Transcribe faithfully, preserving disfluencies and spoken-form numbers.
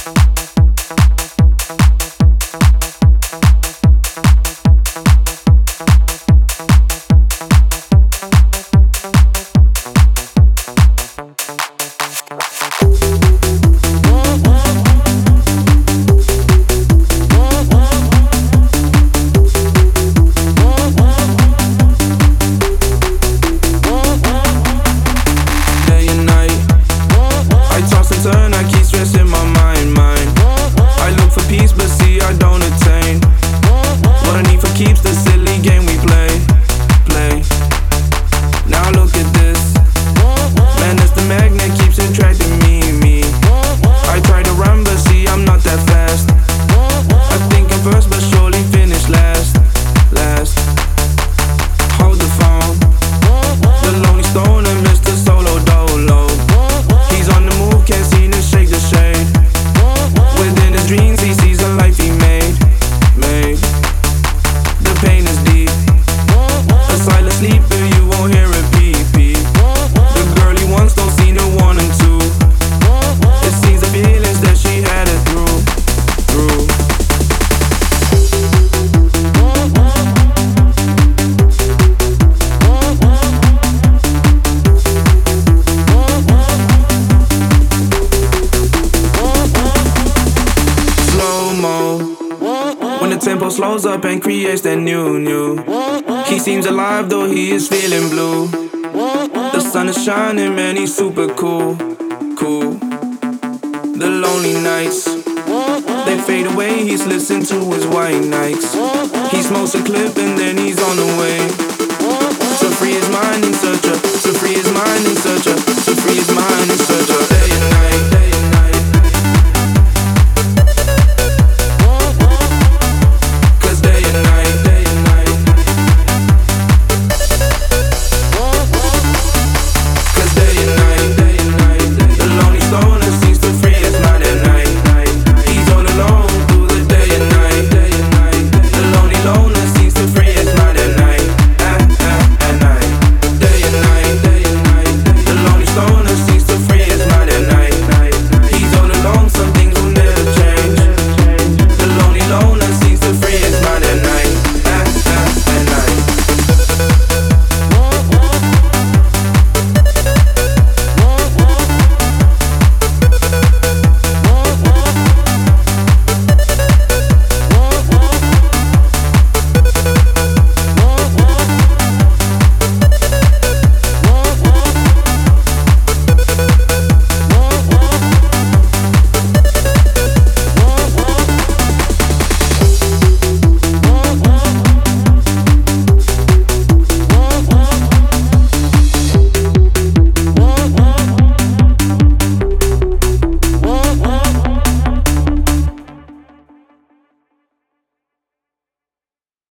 Keeps the silly game we play, play. Now look at this, man, it's the magnet keeps attracting me, me. I try to run but see I'm not that fast. I think I'm first but surely finish last, last. Hold the phone, the lonely stoner, Mister Solo Dolo. He's on the move, can't seem to shake the shade. Within his dreams he sees a life he made, made. The pain is deep, a silent sleeper, you won't hear it beep, beep. The girl he wants don't seem to want him to. It seems the feelings that she had it through, through. Slow-mo, when the tempo slows up and creates that new, new. He seems alive though he is feeling blue. The sun is shining, man, he's super cool, cool. The lonely nights, they fade away, he's listening to his white nights. He smokes a clip and then he's on the way to free his mind in search of, to free his mind in search of, to free his mind in search of day and night.